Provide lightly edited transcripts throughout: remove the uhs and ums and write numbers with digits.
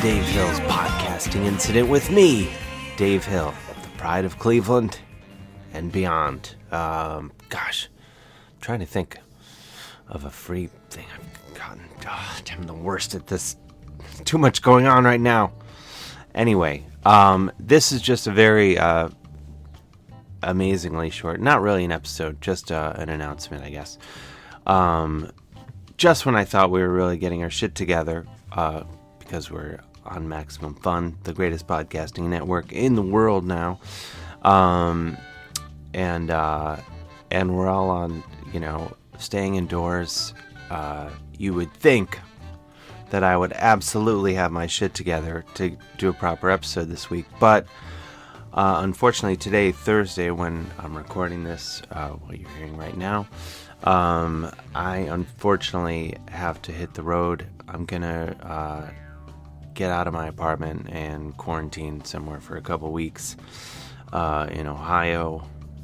Dave Hill's podcasting incident with me, Dave Hill, the pride of Cleveland and beyond. I'm trying to think of a free thing I've gotten. I'm the worst at this. Too much going on right now. Anyway, this is just a very amazingly short, not really an episode, just an announcement, I guess. Just when I thought we were really getting our shit together, because we're on Maximum Fun, the greatest podcasting network in the world now, and we're all on, staying indoors. You would think that I would absolutely have my shit together to do a proper episode this week, but unfortunately today, Thursday, when I'm recording this, what you're hearing right now, I unfortunately have to hit the road. I'm gonna get out of my apartment and quarantine somewhere for a couple weeks in Ohio.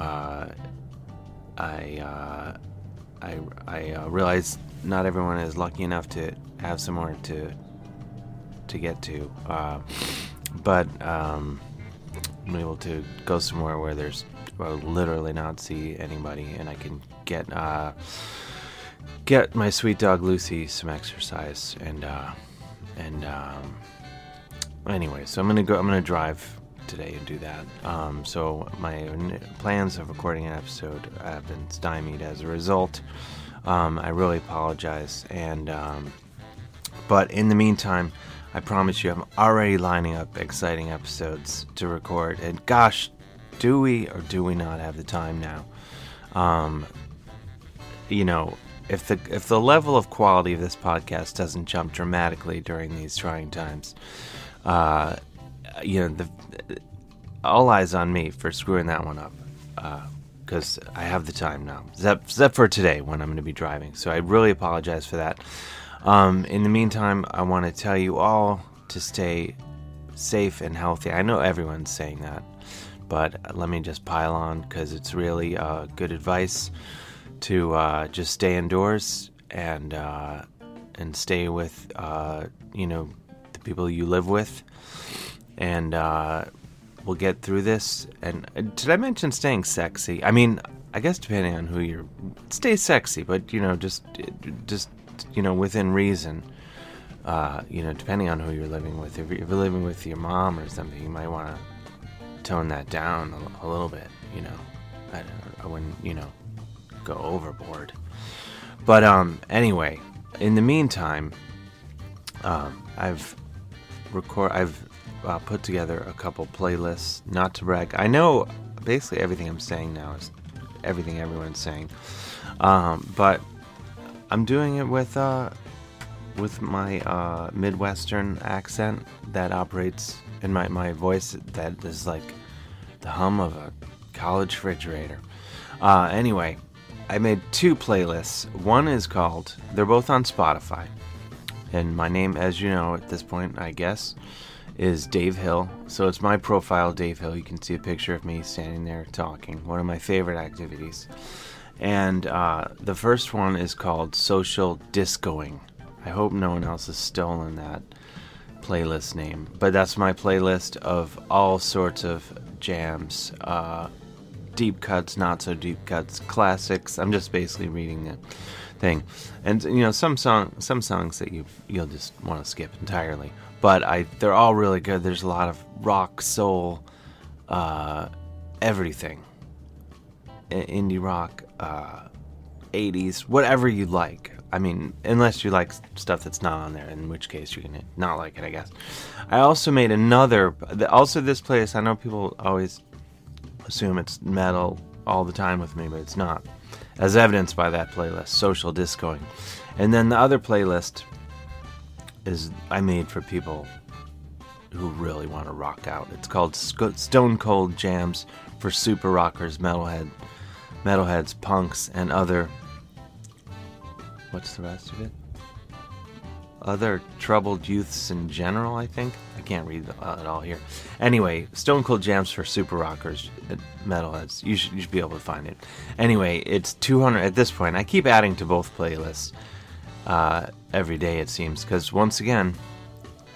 I realize not everyone is lucky enough to have somewhere to get to, but I'm able to go somewhere where there's literally not see anybody, and I can get my sweet dog Lucy some exercise, and anyway, so I'm gonna drive today and do that. So my plans of recording an episode have been stymied as a result. I really apologize, and but in the meantime, I promise you I'm already lining up exciting episodes to record, and gosh, do we or do we not have the time now? If the level of quality of this podcast doesn't jump dramatically during these trying times, all eyes on me for screwing that one up, because I have the time now, except for today when I'm going to be driving. So I really apologize for that. In the meantime, I want to tell you all to stay safe and healthy. I know everyone's saying that, but let me just pile on, because it's really good advice to just stay indoors and stay with the people you live with, and we'll get through this. And did I mention staying sexy? I mean, I guess depending on who you're, stay sexy, but just within reason. Depending on who you're living with. If you're living with your mom or something, you might want to tone that down a little bit. I wouldn't go overboard. But anyway, in the meantime, I've put together a couple playlists. Not to brag, I know basically everything I'm saying now is everything everyone's saying, but I'm doing it with my Midwestern accent that operates in my voice that is like the hum of a college refrigerator. Anyway, I made two playlists. One is called, they're both on Spotify, and my name, as you know at this point, I guess, is Dave Hill. So it's my profile, Dave Hill. You can see a picture of me standing there talking, one of my favorite activities. And the first one is called Social Discoing. I hope no one else has stolen that playlist name, but that's my playlist of all sorts of jams, deep cuts, not so deep cuts, classics. I'm just basically reading the thing, and some songs that you'll just want to skip entirely, but they're all really good. There's a lot of rock, soul, everything, indie rock, 80s, whatever you like. I mean, unless you like stuff that's not on there, in which case you can not like it, I guess. I also made this playlist, I know people always assume it's metal all the time with me, but it's not, as evidenced by that playlist, Social Discoing. And then the other playlist is I made for people who really want to rock out. It's called Stone Cold Jams for Super Rockers, Metalheads, Punks, and other... What's the rest of it? Other troubled youths in general, I think. I can't read it all here. Anyway, Stone Cold Jams for Super Rockers, Metalheads. You should be able to find it. Anyway, it's 200 at this point. I keep adding to both playlists every day, it seems, because once again,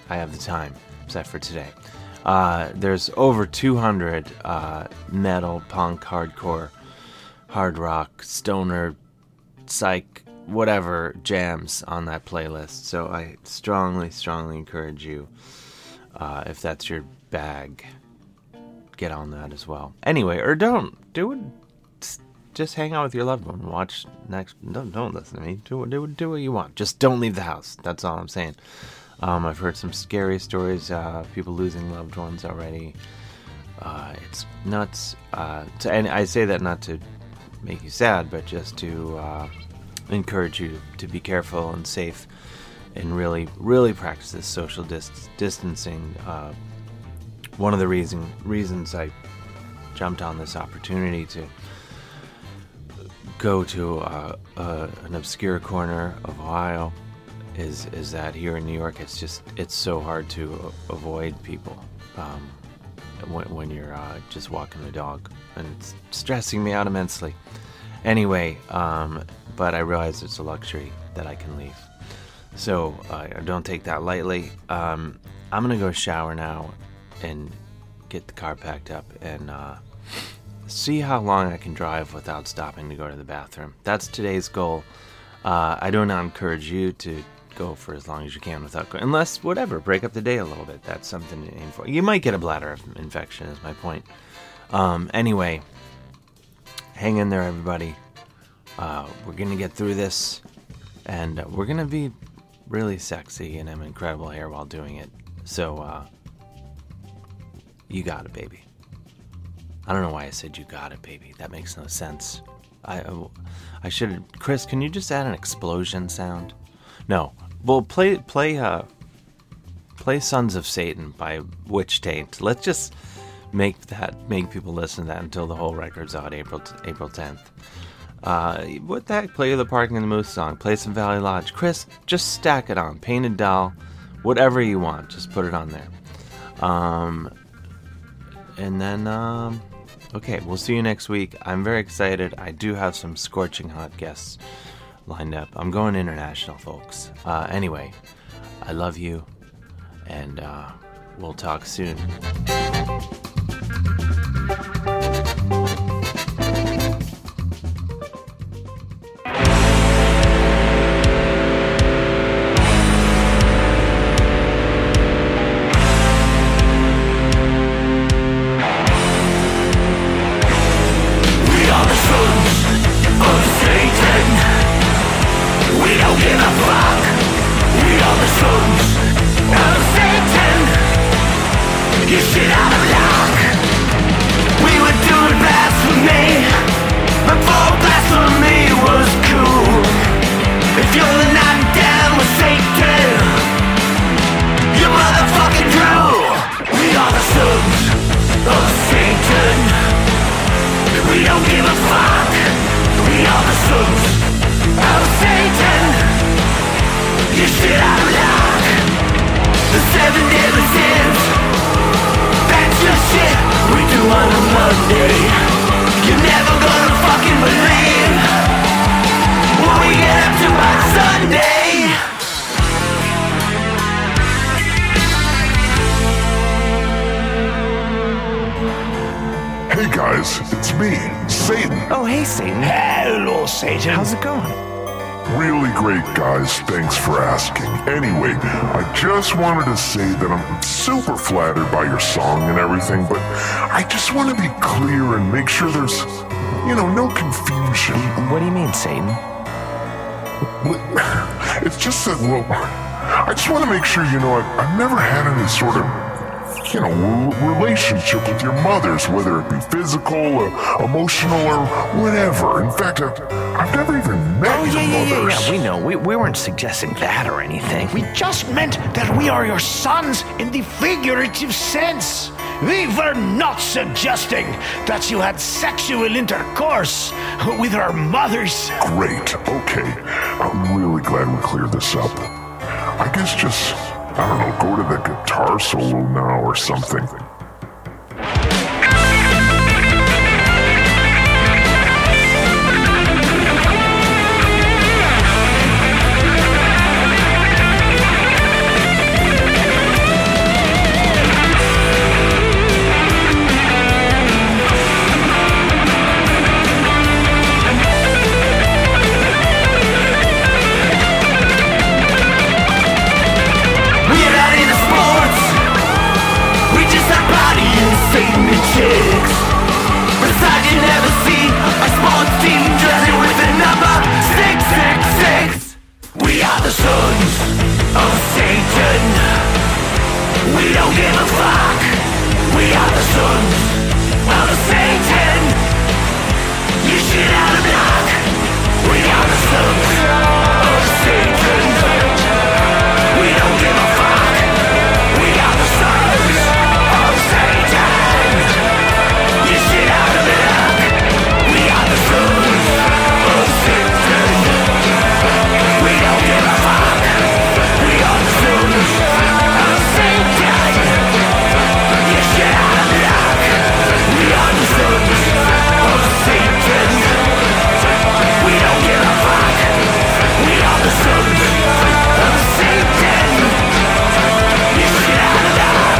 I have the time set for today. There's over 200 metal, punk, hardcore, hard rock, stoner, psych, whatever jams on that playlist. So I strongly encourage you, if that's your bag, get on that as well. Anyway, or don't. Do it. Just hang out with your loved one. Watch next. Don't listen to me. Do what you want. Just don't leave the house. That's all I'm saying. I've heard some scary stories. People losing loved ones already. It's nuts. And I say that not to make you sad, but just to encourage you to be careful and safe, and really practice this social distancing. One of the reasons I jumped on this opportunity to go to an obscure corner of Ohio is that here in New York it's so hard to avoid people when you're just walking the dog, and it's stressing me out immensely. Anyway, but I realize it's a luxury that I can leave, so don't take that lightly. I'm gonna go shower now and get the car packed up and see how long I can drive without stopping to go to the bathroom. That's today's goal. I do not encourage you to go for as long as you can without going, unless, whatever, break up the day a little bit. That's something to aim for. You might get a bladder infection, is my point. Anyway, hang in there, everybody. We're going to get through this, and we're going to be really sexy and have incredible hair while doing it. So, you got it, baby. I don't know why I said you got it, baby. That makes no sense. I should. Chris, can you just add an explosion sound? No. Well, play Sons of Satan by Witch Taint. Let's just make people listen to that until the whole record's out April 10th. What the heck? Play the Parking in the Moose song. Play some Valley Lodge. Chris, just stack it on. Painted Doll. Whatever you want. Just put it on there. And then, okay, we'll see you next week. I'm very excited. I do have some scorching hot guests lined up. I'm going international, folks. Anyway, I love you, and we'll talk soon. Hey guys, it's me, Satan. Oh, hey Satan. Hello, Satan. How's it going? Really great, guys. Thanks for asking. Anyway, I just wanted to say that I'm super flattered by your song and everything, but I just want to be clear and make sure there's, no confusion. What do you mean, Satan? It's just that, I just want to make sure I've never had any sort of relationship with your mothers, whether it be physical or emotional or whatever. In fact, I've never even met your mothers. Yeah, we know. We weren't suggesting that or anything. We just meant that we are your sons in the figurative sense. We were not suggesting that you had sexual intercourse with our mothers. Great, okay. I'm really glad we cleared this up. I guess just, go to the guitar solo now or something. sons of Satan. You shit out of luck. We are the sons of Satan. We don't give a fuck. We are the sons of Satan. You shit out of luck. We are the sons of Satan. We don't give a fuck. We are the sons of Satan. You shit out of luck. We are the sons of Satan. We don't give a fuck. We are the sons of Satan. You shit out of luck.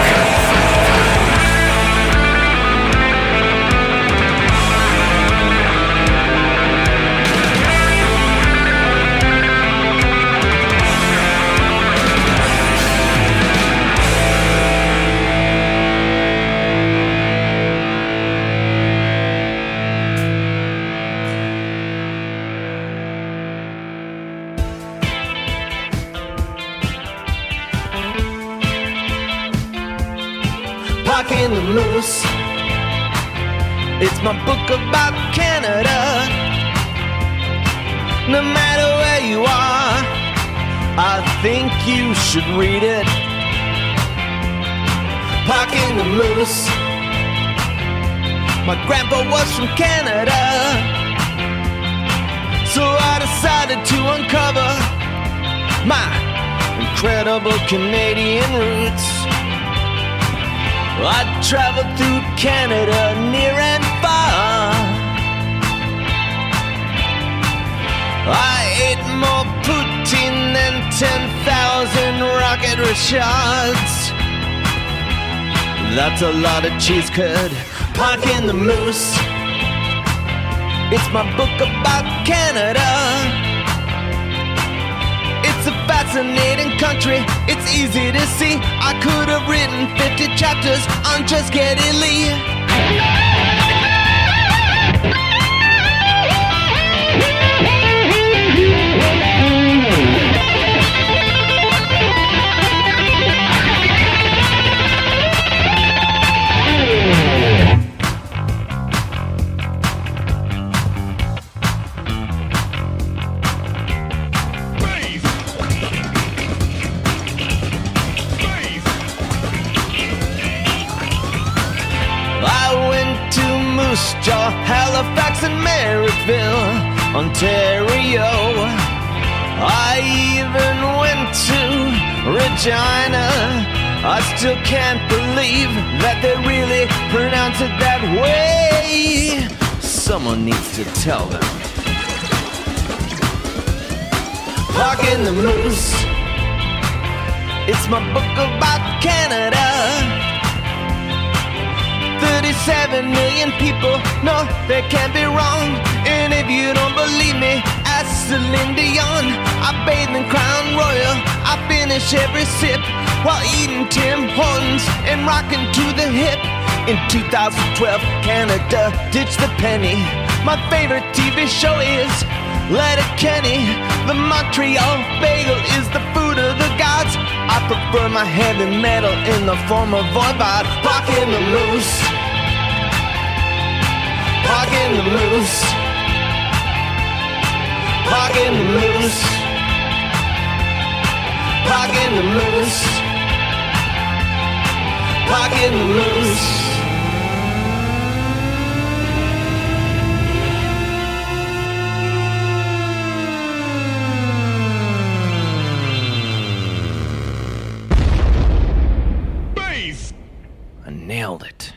Parking the Moose. It's my book about Canada. No matter where you are, I think you should read it. Parking the Moose. My grandpa was from Canada, so I decided to uncover my incredible Canadian roots. I traveled through Canada near and far. I ate more poutine than 10,000 Rocket Richards. That's a lot of cheese curd. Parking the Moose. It's my book about Canada. It's a fascinating country, it's easy to see. I could have written 50 chapters on just Geddy Lee. Moose Jaw, Halifax and Merrickville, Ontario. I even went to Regina. I still can't believe that they really pronounce it that way. Someone needs to tell them. Parking the Moose. It's my book about Canada. 37 million people, no, they can't be wrong. And if you don't believe me, ask Celine Dion. I bathe in Crown Royal, I finish every sip while eating Tim Hortons and rocking to the hip. In 2012, Canada ditched the penny. My favorite TV show is Letterkenny. The Montreal bagel is the food of the gods. I prefer my heavy metal in the form of Voivod. Parking the Moose. Parking the Moose. Parking the Moose. Parking the Moose. Parking the Moose. I nailed it.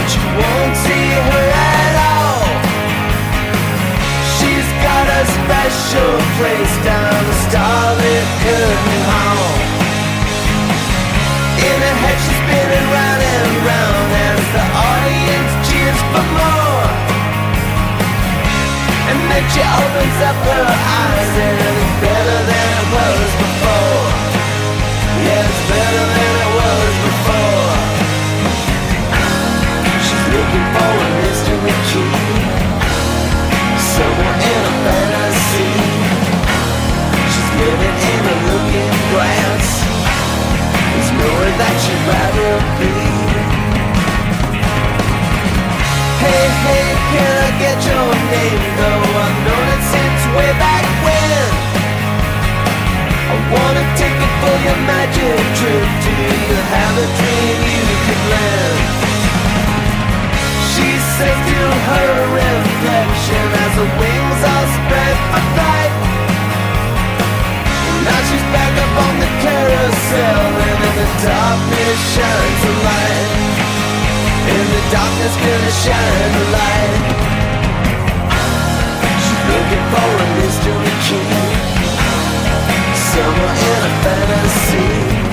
but you won't see her at all. She's got a special place down the starlit curtain hall. In her head she's spinning round and round as the audience cheers for more. And then she opens up her eyes and it's better than it was before. Yeah, it's better than it was before. She's looking for a mystery key, somewhere in a fantasy. She's living in a looking glass. There's nowhere that she'd rather be. Hey, hey, can I get your name though? I've known it since way back when. I wanna take it for your magic trip. Do you have a dream you could lend? She says to her reflection as the wings are spread for flight. Now she's back up on the carousel and in the darkness shines a light. In the darkness gonna shine a light. She's looking for a mystery key, somewhere in a fantasy.